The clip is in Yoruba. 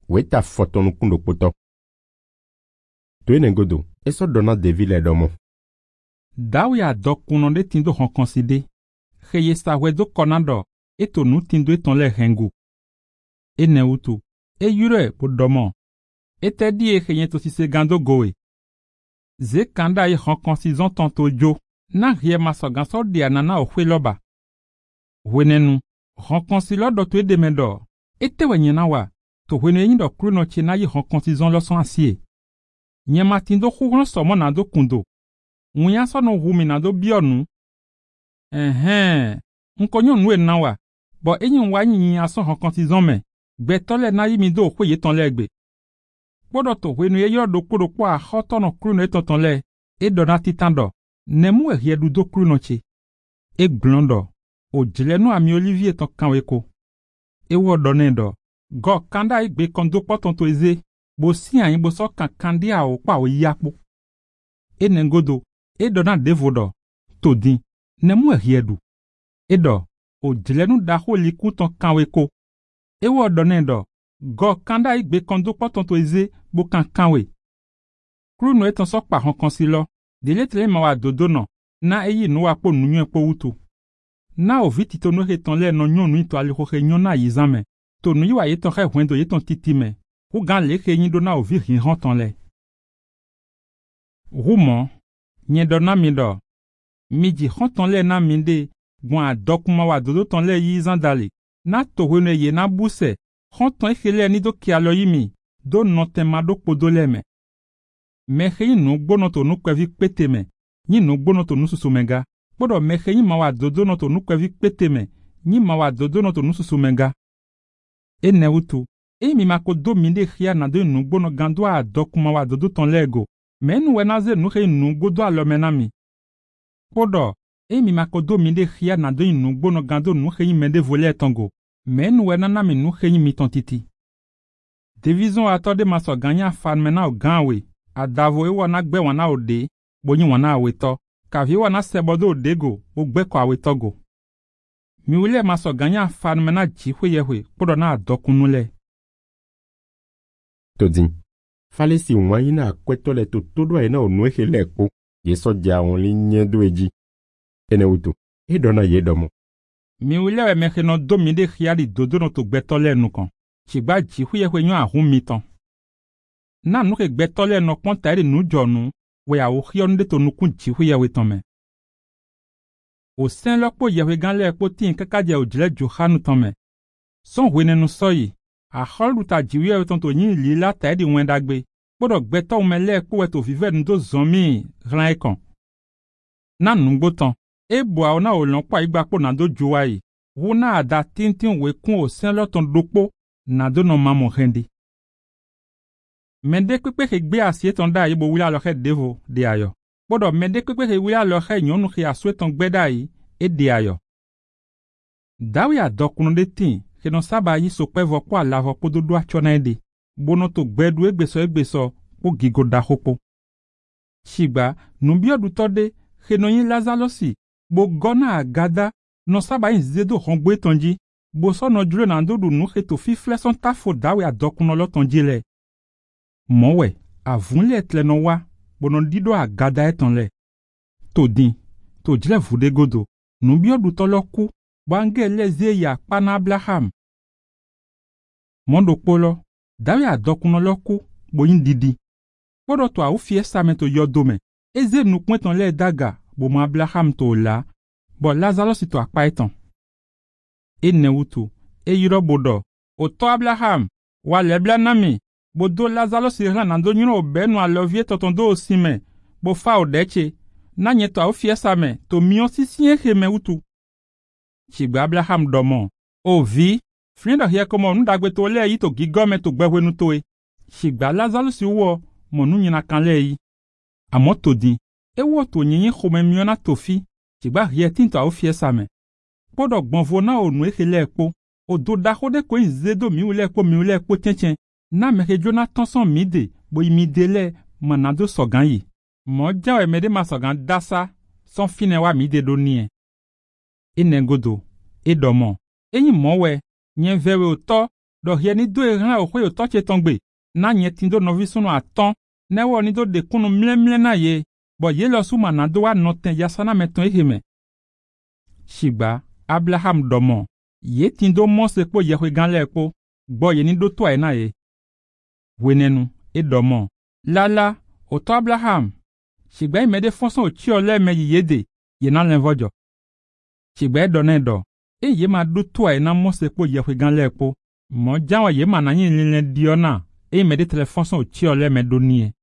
weta fotonu kundo poto. Tuene godo, eso dona devile domo. Dawi a dokuno de tindo hon konside. Kheye sa wedo konando, eto nu tindo eton le hengu. Ene utu, e yure po domo. Ete di e kheye to si se gando goe. Ze kanda e hon konsizon tanto jo, na rie masogan so di anana o kwe loba. Wenenu, hon konsilo do tu e demendo. Ete wenyena wa, to wenu yin do kru no chena yi hon konsizon lo son asye. Nye matindo khouron somo nando kundo. Mouya so no humi nando bionu. Nkonyon nwe nawa. Bo enyin wa yin aso hon konsizon me. Gbe tole na yi mi do kwe ye ton legbe. Podo to wenu ye yodo kudo kwa hoto no kru no eton ton le. E dona titando. Nemu e riedu do kru no che. E glondo. O jile no ami Olivier ton kanweko. E wo donendo. Go kanda igbe kondo poton to eze. Bo si an bo so kan kandi a o pa o yapo. E nengodo. E dona devodo. Todin. Nemu e riedu. E do. O jile no da ho liku ton kanweko. E wo donendo. Go kanda igbe kondo poton to eze. Bo kan kanwe. Kru no eton so pa hon konsilo. Dele tele ma wa dodo no. Na eyi no wa po nunyo po utu. Na o viti to no reton le no nyon to ali ho nyon na yizame. To no yiwa yeton re hwendo yeton titime. Hu gan le yin do na o vi rin ton le. Rouman, nye do na mi do. Midi ton le na minde. Gwan dokuma wa dodo ton le yizan dali. Na to hwene ye na buse. Ton ekele ni do ki alo yimi. Do notema do podoleme. Mehe no gbono to nu kwevi peteme. Nyi no gbono to nu susumenga. Podo mehe yi mawa dodo no to nu kwevi peteme. Nyi mawa dodo no to nu susumenga. E ne utu. E mi mako do minde khia na do nu gbono gando a dokuma wa dodo ton lego. Men wenaze nu he nu godo a lomenami. Podo. E mi mako do minde khia na do nu gbono gando nu he mende vole tongo. Men wenanami nu he mi tontiti. Division atode maso ganya fan mena o ganwe. Adavo e wana gbe wana ode, bonyi wana aweto, kavi wana sebodo odego, o gbe kwa awetogo. Mi ule maso ganya fan mena jihwe yehwe, podo na adokunule. Todin, fale si wanyi na akwetole to todo ena onwehe leko, yeso dia onli nyedo eji. Ene utu, e dona ye domo. Mi ule we meche no domide khiali dodo no to gbetole nukan. Chigba jihwe yehwe nyo ahun mitan. Na nou ke gbetole no konta ere nou jonu, we a okhyon de to nou kun jihwe yewe tome. O sen lokpo yewe gan le ekpo tin kakaje o jile johanu tome. Son wene nou soyi, a hol ta jiwe yewe ton to yin li la ta edi wendagbe, podo gbeto ume le ekpo we to vive ndo zomi ran ekon. Na nou gbotan, e boa ona o lonpa igba po na do jowayi, wona ada tintin we kun o sen loton dokpo, na do no mamo rendi. Mende kwepe ke gbe asye ton da yi bo wila lo devo de ayo. Bodo mende kwepe ke wila lo nyonu ke aswe ton gbe da yi e de ayo. Dawi a dokuno de tin ke non saba yi so pevo kwa lavo po do do achona ede. Bono to gbedu egbeso po gigo da hopo. Shigba numbio du tode ke non yin lazalosi bo gona agada non saba yin zedo hongwe tonji. Bo so no jure na ndodu nu ke to fi fleson tafo dawi a dokuno lo tonji le. Mowe, avun le etle no wa, bonon dido a gada eton le. Todin, to jile vude godo, nubio du toloku, bange le ze ya pana Abraham. Mondo polo, dawi a dokuno loku, boyin didi. Podo to a u fiesta men to yodome, eze nu kwenton le daga, bo mo Abraham to la, bo Lazaro si to akpa eton. E ne utu, e yiro bodo, o to Abraham, wa lebla nami. Bo do Lazaro si ran nando nyino obenu a lovie totondo osime, bo fa odeche, na nyeto a fiesa me, to mion si siye me utu. Chigba Abraham domo, o vi, friendo hie komo ndagwe to le yi to gigome to gbehwe nu toe. Chigba Lazaro si uwo, monu nyina kan le yi. Amo todi, e wo to nyenye khome miona tofi, chigba hie tinto a fiesa me. Podo gbonvo na onu le ekpo, o do da hode ko zedo mi ule ekpo tien. Na meke Jonathan son mide, bo imide le, manado sogan yi. Mo jawe mede ma sogan dasa, son finewa mide do niye. E nengodo, e domo, e yi mowe, nyen vewe oto, do hie ni do ehran o yo toche tongbe na nye tindo no visunu aton ne wo ni do de kunu mle na ye bo ye lo suma na do wa noten yasana meton ehime shigba Abraham domo ye tindo Mose po ye hwe ganle po gbo ye ni do to na ye wenenu e domo lala o to Abraham shigba imede fonson o chi ole me yede ye na lenvojo shigba e donedo e ye ma do to na Mose po ye hwe ganle po mo janwa ye ma na yin linle diona e imede telefonson o chi ole me do nie